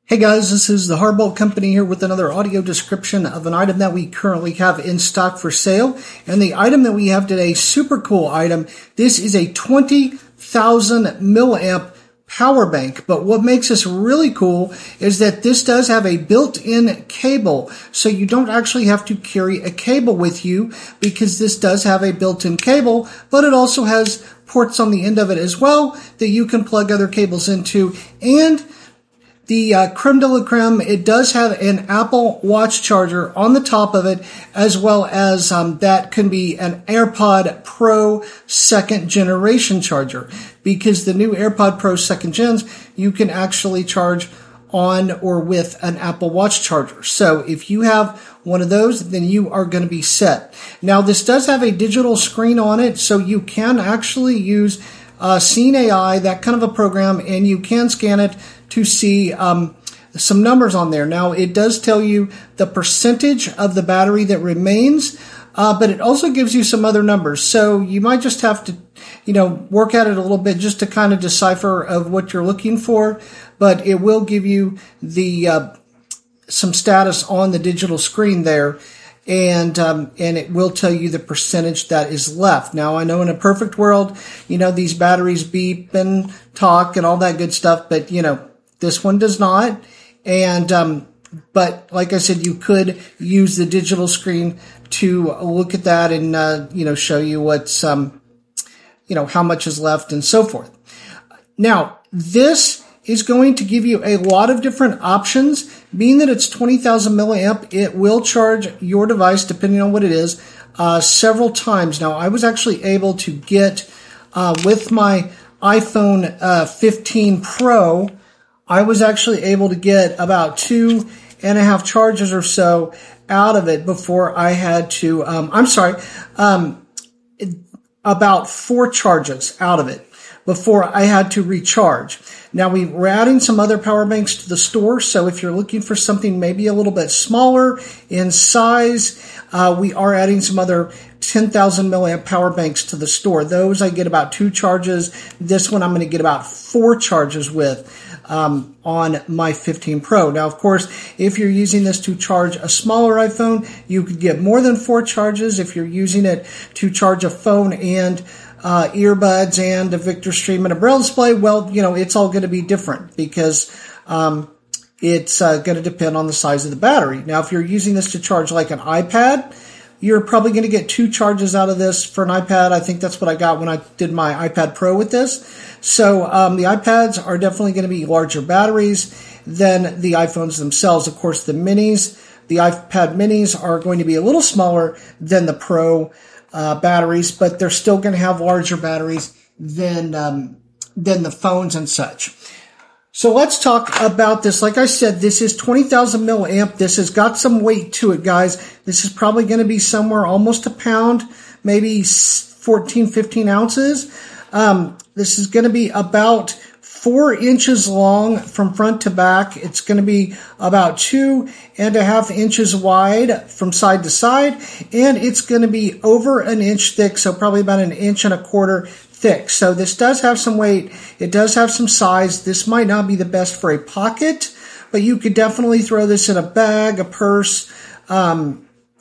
Hey guys, this is the Hardbolt Company here with another audio description of an item that we currently have in stock for sale. And the item that we have today, super cool item. This is a 20,000 milliamp power bank. But what makes this really cool is that this does have a built-in cable. So you don't actually have to carry a cable with you because this does have a built-in cable, but it also has ports on the end of it as well that you can plug other cables into. And the creme de la creme, it does have an Apple Watch charger on the top of it, as well as that can be an AirPod Pro second generation charger, because the new AirPod Pro second gens, you can actually charge on or with an Apple Watch charger. So if you have one of those, then you are going to be set. Now, this does have a digital screen on it, so you can actually use Scene AI, that kind of a program, and you can scan it to see some numbers on there. Now, it does tell you the percentage of the battery that remains, but it also gives you some other numbers. So you might just have to, work at it a little bit just to kind of decipher of what you're looking for. But it will give you the some status on the digital screen there. And it will tell you the percentage that is left. Now, I know in a perfect world, these batteries beep and talk and all that good stuff, but, this one does not. And, but like I said, you could use the digital screen to look at that and, show you what's, how much is left and so forth. Now, this is going to give you a lot of different options. Being that it's 20,000 milliamp, it will charge your device, depending on what it is, several times. Now, I was actually able to get, with my iPhone 15 Pro, I was actually able to get about 2.5 charges or so out of it before I had to, about 4 charges out of it before I had to recharge. Now, we're adding some other power banks to the store, so if you're looking for something maybe a little bit smaller in size, we are adding some other 10,000 milliamp power banks to the store. Those I get about 2 charges. This one I'm going to get about 4 charges with on my 15 Pro. Now, of course, if you're using this to charge a smaller iPhone, you could get more than 4 charges. If you're using it to charge a phone and earbuds and a Victor Stream and a Braille display, well, it's all going to be different because it's going to depend on the size of the battery. Now, if you're using this to charge like an iPad, you're probably going to get 2 charges out of this for an iPad. I think that's what I got when I did my iPad Pro with this. So the iPads are definitely going to be larger batteries than the iPhones themselves. Of course, the iPad minis are going to be a little smaller than the Pro batteries, but they're still going to have larger batteries than the phones and such. So let's talk about this. Like I said, this is 20,000 milliamp. This has got some weight to it, guys. This is probably going to be somewhere almost a pound, maybe 14, 15 ounces. This is going to be about 4 inches long from front to back. It's going to be about 2.5 inches wide from side to side, and it's going to be over an inch thick, so probably about 1.25 inches thick. So this does have some weight. It does have some size. This might not be the best for a pocket, but you could definitely throw this in a bag, a purse, a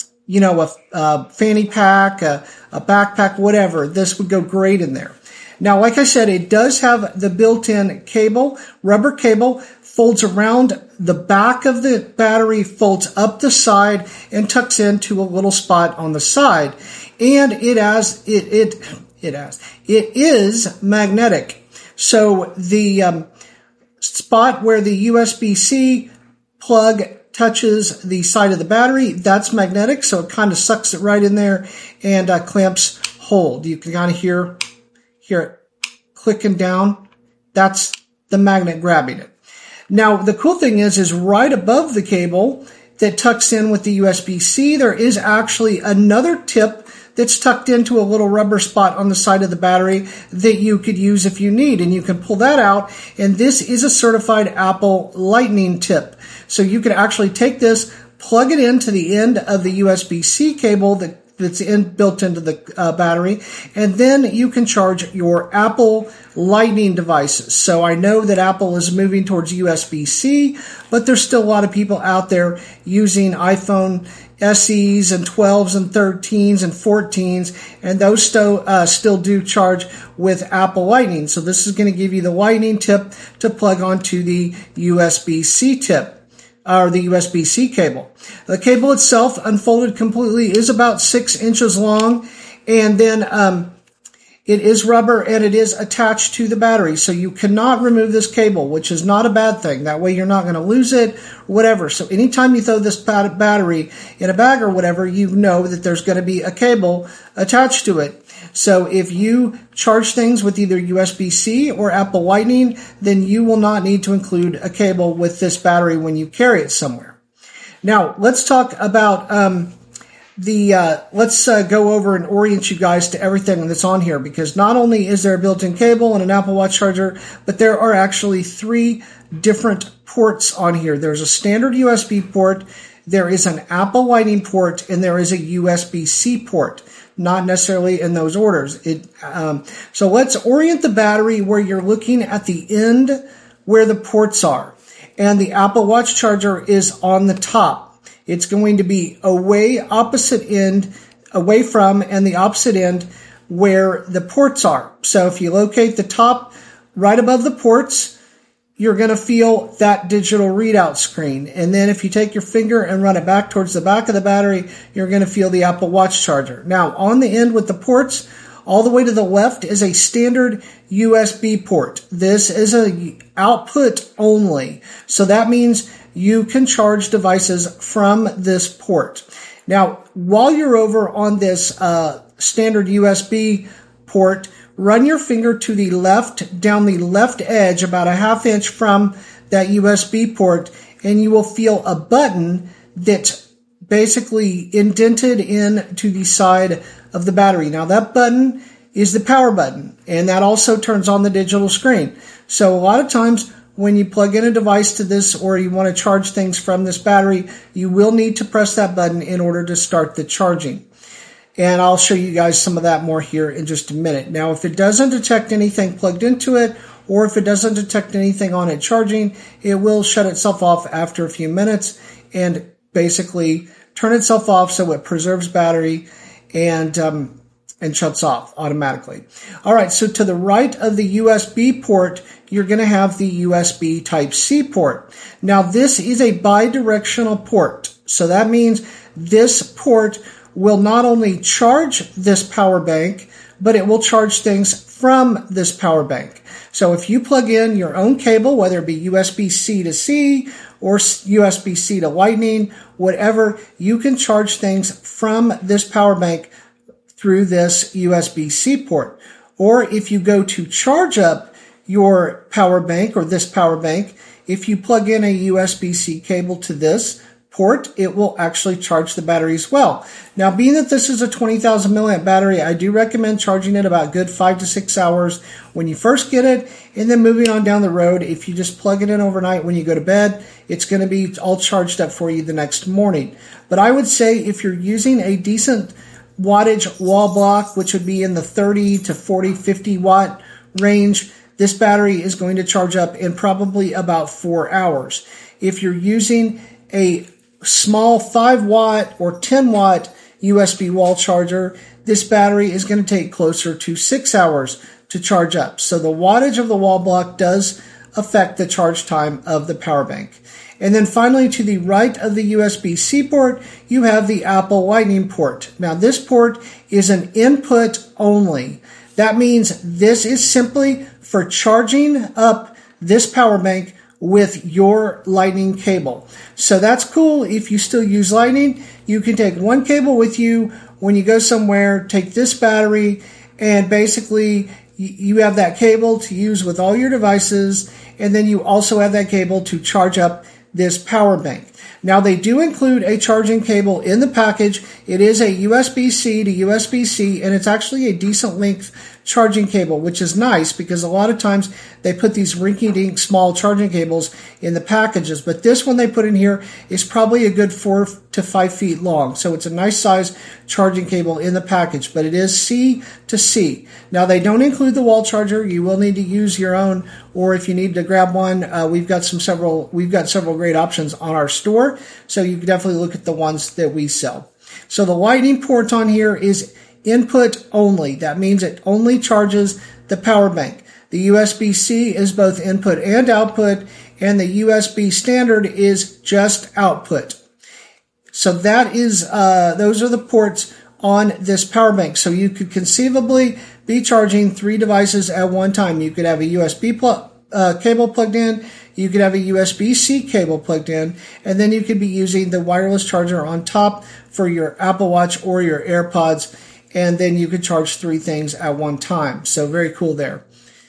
fanny pack, a backpack, whatever. This would go great in there. Now, like I said, it does have the built-in cable, rubber cable, folds around the back of the battery, folds up the side, and tucks into a little spot on the side. And it is magnetic. So the spot where the USB-C plug touches the side of the battery, that's magnetic. So it kind of sucks it right in there and clamps hold. You can kind of hear it clicking down. That's the magnet grabbing it. Now, the cool thing is right above the cable that tucks in with the USB-C, there is actually another tip that's tucked into a little rubber spot on the side of the battery that you could use if you need. And you can pull that out. And this is a certified Apple Lightning tip. So you can actually take this, plug it into the end of the USB-C cable that that's built into the battery. And then you can charge your Apple Lightning devices. So I know that Apple is moving towards USB-C, but there's still a lot of people out there using iPhone SEs and 12s and 13s and 14s, and those still do charge with Apple Lightning. So this is going to give you the Lightning tip to plug onto the USB-C tip, or the USB-C cable. The cable itself, unfolded completely, is about 6 inches long, and then it is rubber and it is attached to the battery. So you cannot remove this cable, which is not a bad thing. That way you're not going to lose it, whatever. So anytime you throw this battery in a bag or whatever, you know that there's going to be a cable attached to it. So if you charge things with either USB-C or Apple Lightning, then you will not need to include a cable with this battery when you carry it somewhere. Now, let's talk about let's go over and orient you guys to everything that's on here, because not only is there a built-in cable and an Apple Watch charger, but there are actually 3 different ports on here. There's a standard USB port, there is an Apple Lightning port, and there is a USB-C port. Not necessarily in those orders. So let's orient the battery where you're looking at the end where the ports are. And the Apple Watch charger is on the top. It's going to be away from and the opposite end where the ports are. So if you locate the top right above the ports, you're going to feel that digital readout screen. And then if you take your finger and run it back towards the back of the battery, you're going to feel the Apple Watch charger. Now, on the end with the ports, all the way to the left is a standard USB port. This is a output only. So that means you can charge devices from this port. Now, while you're over on this standard USB port, run your finger to the left, down the left edge, about a ½ inch from that USB port, and you will feel a button that's basically indented into the side of the battery. Now, that button is the power button, and that also turns on the digital screen. So a lot of times when you plug in a device to this, or you want to charge things from this battery, you will need to press that button in order to start the charging. And I'll show you guys some of that more here in just a minute. Now, if it doesn't detect anything plugged into it, or if it doesn't detect anything on it charging, it will shut itself off after a few minutes and basically turn itself off so it preserves battery and shuts off automatically. All right, so to the right of the USB port, you're going to have the USB Type-C port. Now, this is a bidirectional port. So that means this port will not only charge this power bank, but it will charge things from this power bank. So if you plug in your own cable, whether it be USB-C to C or USB-C to Lightning, whatever, you can charge things from this power bank through this USB-C port. Or if you go to charge up your power bank or this power bank, if you plug in a USB-C cable to this port, it will actually charge the battery as well. Now, being that this is a 20,000 milliamp battery, I do recommend charging it about good 5 to 6 hours when you first get it, and then moving on down the road. If you just plug it in overnight when you go to bed, it's going to be all charged up for you the next morning. But I would say if you're using a decent wattage wall block, which would be in the 30 to 40, 50 watt range, this battery is going to charge up in probably about 4 hours. If you're using a small 5 watt or 10 watt USB wall charger, this battery is going to take closer to 6 hours to charge up. So the wattage of the wall block does affect the charge time of the power bank. And then finally, to the right of the USB-C port, you have the Apple Lightning port. Now, this port is an input only. That means this is simply for charging up this power bank with your Lightning cable. So that's cool. If you still use Lightning, you can take one cable with you when you go somewhere, take this battery, and basically you have that cable to use with all your devices, and then you also have that cable to charge up this power bank. Now, they do include a charging cable in the package. It is a USB-C to USB-C, and it's actually a decent length charging cable, which is nice because a lot of times they put these rinky-dink small charging cables in the packages. But this one they put in here is probably a good 4 to 5 feet long. So it's a nice size charging cable in the package, but it is C to C. Now, they don't include the wall charger. You will need to use your own, or if you need to grab one, we've got several great options on our store. So you can definitely look at the ones that we sell. So the lightning port on here is input only. That means it only charges the power bank. The USB-C is both input and output, and the USB standard is just output. So that is, those are the ports on this power bank. So you could conceivably be charging 3 devices at one time. You could have a USB cable plugged in, you could have a USB-C cable plugged in, and then you could be using the wireless charger on top for your Apple Watch or your AirPods, and then you could charge 3 things at one time. So very cool there.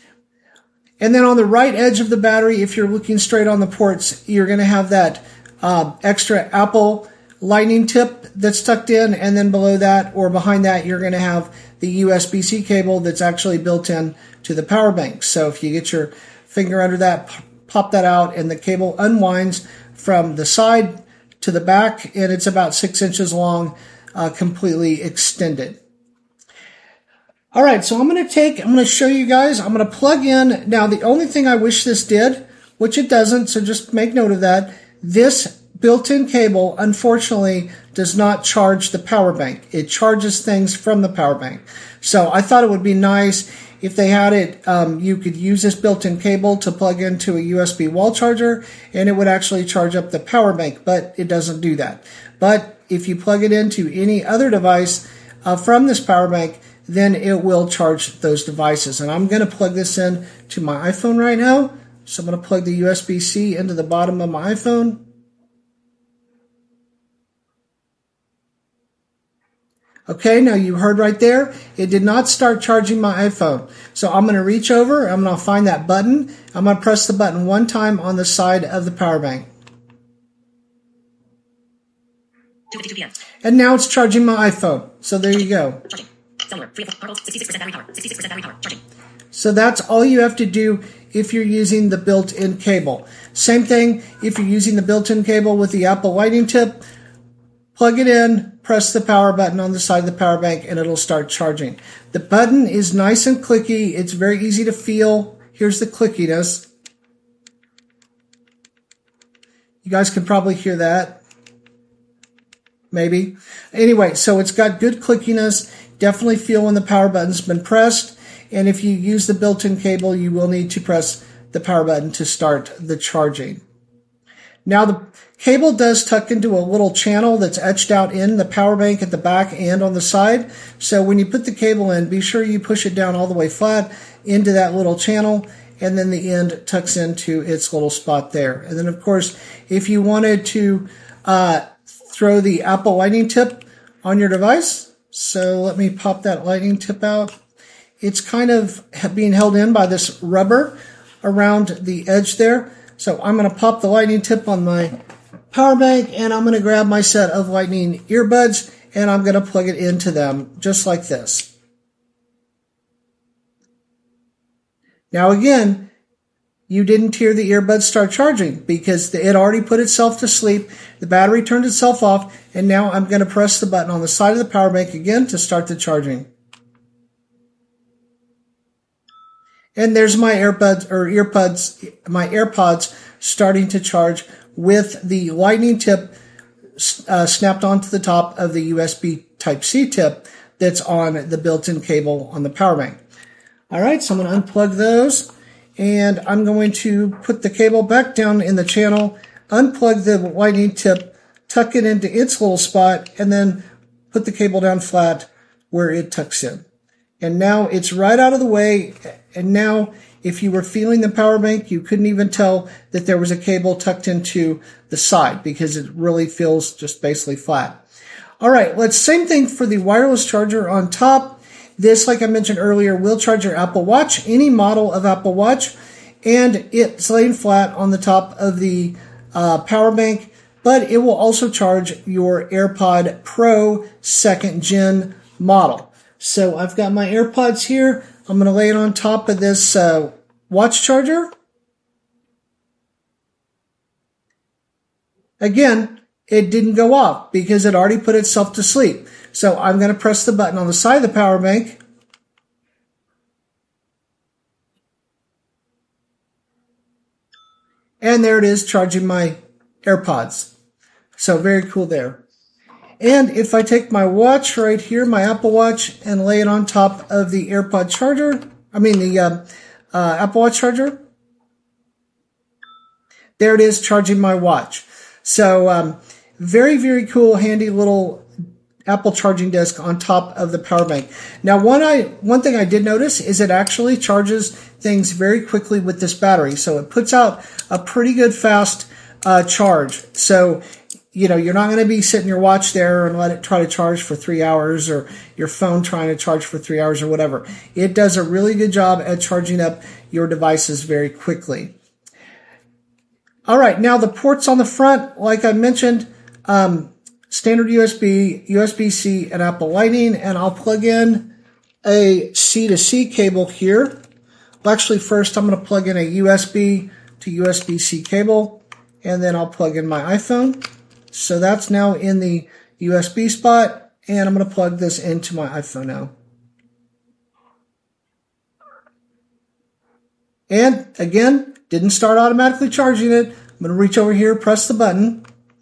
And then on the right edge of the battery, if you're looking straight on the ports, you're going to have that extra Apple lightning tip that's tucked in, and then below that or behind that, you're going to have the USB-C cable that's actually built in to the power bank. So if you get your finger under that, pop that out, and the cable unwinds from the side to the back, and it's about 6 inches long, completely extended. All right, so I'm going to show you guys, I'm going to plug in. Now, the only thing I wish this did, which it doesn't, so just make note of that, this built-in cable, unfortunately, does not charge the power bank. It charges things from the power bank. So I thought it would be nice if they had it, you could use this built-in cable to plug into a USB wall charger, and it would actually charge up the power bank, but it doesn't do that. But if you plug it into any other device from this power bank, then it will charge those devices. And I'm going to plug this in to my iPhone right now. So I'm going to plug the USB-C into the bottom of my iPhone. Okay, now you heard right there, it did not start charging my iPhone. So I'm going to reach over, I'm going to find that button, I'm going to press the button one time on the side of the power bank. 2:52 p.m. And now it's charging my iPhone. So there you go. Charging. Cellular. 3 Purple. 66% battery power. 66% battery power. Charging. So that's all you have to do if you're using the built-in cable. Same thing if you're using the built-in cable with the Apple Lightning tip. Plug it in, press the power button on the side of the power bank, and it'll start charging. The button is nice and clicky. It's very easy to feel. Here's the clickiness. You guys can probably hear that. Maybe. Anyway, so it's got good clickiness. Definitely feel when the power button's been pressed. And if you use the built-in cable, you will need to press the power button to start the charging. Now, the cable does tuck into a little channel that's etched out in the power bank at the back and on the side. So when you put the cable in, be sure you push it down all the way flat into that little channel, and then the end tucks into its little spot there. And then, of course, if you wanted to throw the Apple Lightning tip on your device, so let me pop that Lightning tip out. It's kind of being held in by this rubber around the edge there. So I'm going to pop the Lightning tip on my power bank, and I'm going to grab my set of Lightning earbuds, and I'm going to plug it into them just like this. Now again, you didn't hear the earbuds start charging because it already put itself to sleep. The battery turned itself off, and now I'm going to press the button on the side of the power bank again to start the charging. And there's my my AirPods starting to charge with the Lightning tip snapped onto the top of the USB Type-C tip that's on the built-in cable on the power bank. All right, so I'm going to unplug those, and I'm going to put the cable back down in the channel, unplug the Lightning tip, tuck it into its little spot, and then put the cable down flat where it tucks in. And now it's right out of the way. And now if you were feeling the power bank, you couldn't even tell that there was a cable tucked into the side because it really feels just basically flat. All right, let's same thing for the wireless charger on top. This, like I mentioned earlier, will charge your Apple Watch, any model of Apple Watch, and it's laying flat on the top of the power bank. but it will also charge your AirPod Pro 2nd Gen model. So I've got my AirPods here. I'm going to lay it on top of this watch charger. Again, it didn't go off because it already put itself to sleep. So I'm going to press the button on the side of the power bank. And there it is, charging my AirPods. So very cool there. And if I take my watch right here, my Apple Watch, and lay it on top of the AirPod charger, the Apple Watch charger, there it is, charging my watch. So very, very cool, handy little Apple charging disc on top of the power bank. Now, one thing I did notice is it actually charges things very quickly with this battery. So it puts out a pretty good fast charge. So, you're not going to be sitting your watch there and let it try to charge for 3 hours, or your phone trying to charge for 3 hours or whatever. It does a really good job at charging up your devices very quickly. All right, now the ports on the front, like I mentioned, standard USB, USB-C, and Apple Lightning, and I'll plug in a C-to-C cable here. Well, actually, first I'm going to plug in a USB to USB-C cable, and then I'll plug in my iPhone. So that's now in the USB spot, and I'm going to plug this into my iPhone now. And again, didn't start automatically charging it. I'm going to reach over here, press the button.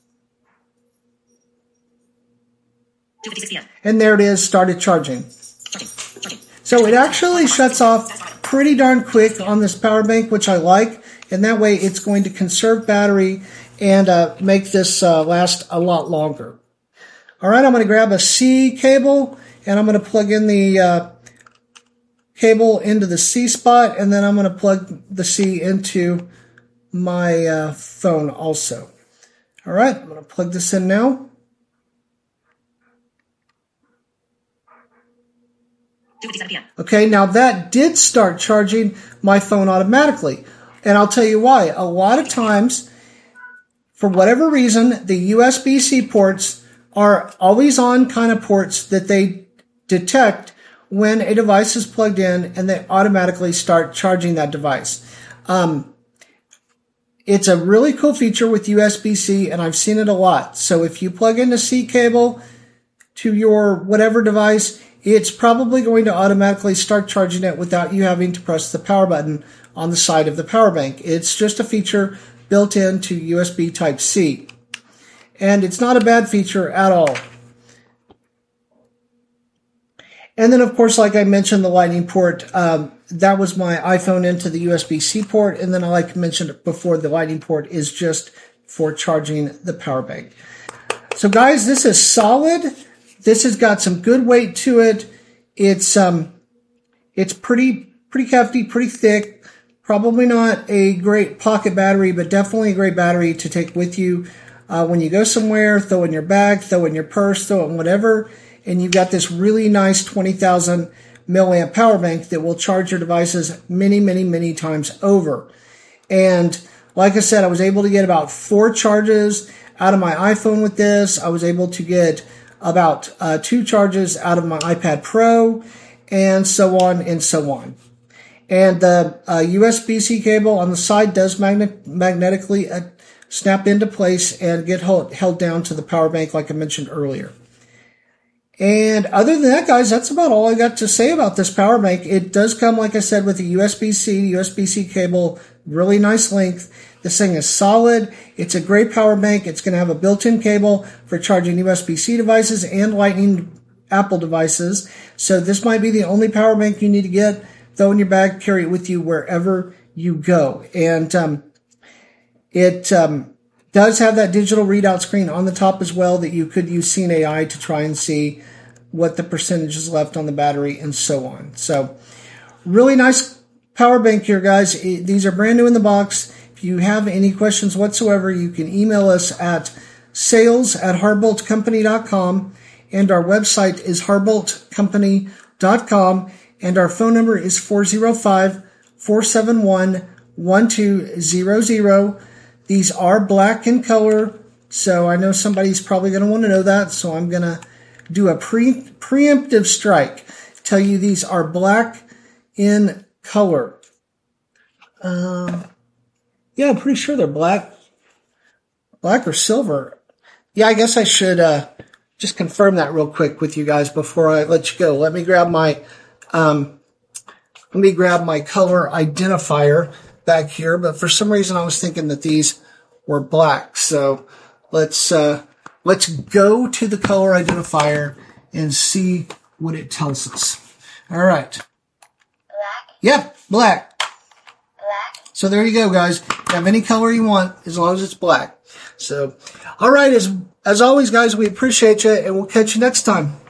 2:56 p.m. And there it is, started charging. Charging. So it actually shuts off pretty darn quick on this power bank, which I like. And that way it's going to conserve battery and make this last a lot longer. All right, I'm going to grab a C cable, and I'm going to plug in the cable into the C spot, and then I'm going to plug the C into my phone also. All right, I'm going to plug this in now. 2:57 p.m. Okay, now that did start charging my phone automatically. And I'll tell you why. A lot of times, for whatever reason, the USB-C ports are always on kind of ports that they detect when a device is plugged in, and they automatically start charging that device. It's a really cool feature with USB-C, and I've seen it a lot. So if you plug in the C cable to your whatever device, it's probably going to automatically start charging it without you having to press the power button on the side of the power bank. It's just a feature built into USB Type-C. And it's not a bad feature at all. And then, of course, like I mentioned, the Lightning port, that was my iPhone into the USB-C port. And then, like I mentioned before, the Lightning port is just for charging the power bank. So, guys, this is solid. This has got some good weight to it. It's pretty hefty, pretty thick. Probably not a great pocket battery, but definitely a great battery to take with you when you go somewhere. Throw in your bag, throw in your purse, throw in whatever. And you've got this really nice 20,000 milliamp power bank that will charge your devices many, many, many times over. And like I said, I was able to get about 4 charges out of my iPhone with this. I was able to get about 2 charges out of my iPad Pro, and so on and so on. And the USB-C cable on the side does magnetically snap into place and get held down to the power bank, like I mentioned earlier. And other than that, guys, that's about all I got to say about this power bank. It does come, like I said, with a USB-C cable, really nice length. This thing is solid. It's a great power bank. It's going to have a built-in cable for charging USB-C devices and Lightning Apple devices. So this might be the only power bank you need to get. Throw in your bag, carry it with you wherever you go. And it does have that digital readout screen on the top as well that you could use Seeing AI to try and see what the percentage is left on the battery and so on. So really nice power bank here, guys. These are brand new in the box. If you have any questions whatsoever, you can email us at sales@hardboltcompany.com, and our website is hardboltcompany.com, and our phone number is 405-471-1200. These are black in color, So I know somebody's probably going to want to know that. So I'm going to do a preemptive strike. Tell you these are black in color. Yeah, I'm pretty sure they're black. Black or silver. Yeah, I guess I should just confirm that real quick with you guys before I let you go. Let me grab my color identifier back here. But for some reason, I was thinking that these were black. So let's go to the color identifier and see what it tells us. All right. Black. Yep, black. Black. So there you go, guys. You have any color you want as long as it's black. So, all right, as always, guys, we appreciate you, and we'll catch you next time.